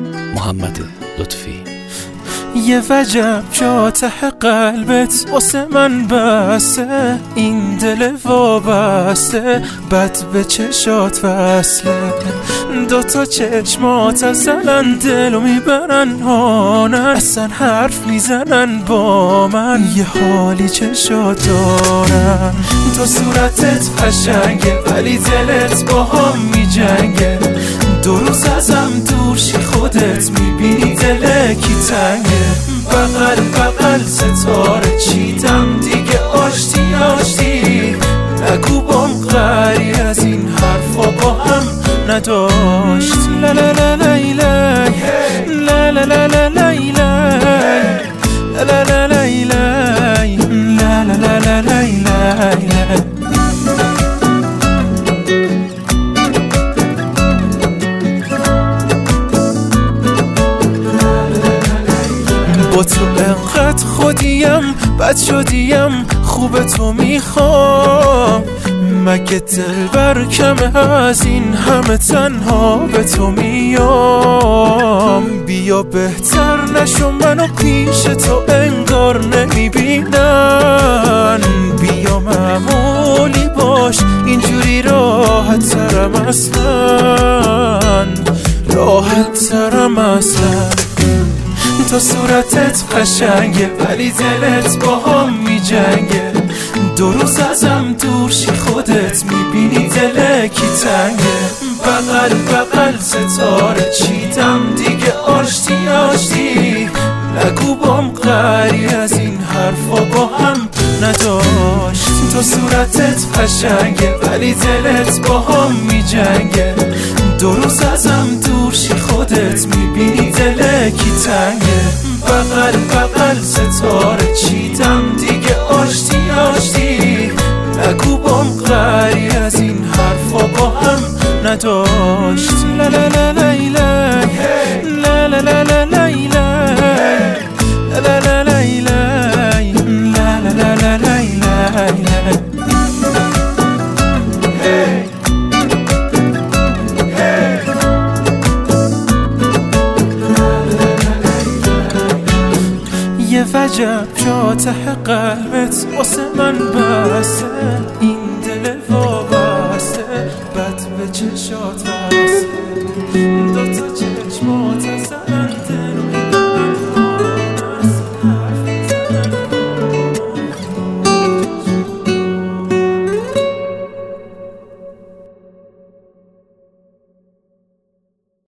محمد لطفی. یه وجب جا ته قلبت واسه من بسته، این دل وابسته بد به چشات وصله. دوتا چشمات ازلن دلو میبرن هانن، اصلا حرف میزنن با من، یه حالی چشات دارن. تو صورتت قشنگه ولی دلت با هم میجنگه، دو روز ازم دور شی خودت میبینی دل کی تنگه. بغل بغل ستاره چیدم دیگه آشتی آشتی، نگو بام غری از این حرفا با هم نداشتی. لا لا لا لا لا لا لا لا لا لا لا لا لا لا لا. با تو انقدر خودیم بد شدیم، خوب تو میخوام، مگه دلبر کمه از این همه تنها به تو میام. بیا بهتر نشو منو پیش تو انگار نمیبینن، بیا معمولی باش اینجوری راحت ترم اصلا، راحت ترم اصلا. تو صورتت قشنگه ولی دلت با هم میجنگه، دو روز ازم دور شی خودت میبینی دل کی تنگه. بغل بغل ستاره چیدم دیگه آشتی آشتی، نگو بام غری از این حرفا با هم نداشت. تو صورتت قشنگه ولی دلت با هم میجنگه، دو روز ازم دور شی خودت میبینی دل کی تنگه. بغل بغل ستاره چیدم دیگه آشتی آشتی، نگو بام غری از این حرفا با هم نداشت. لا لا لا لا لا لا لا لا لا یه وجب جا ته قلبت واسه من بسته.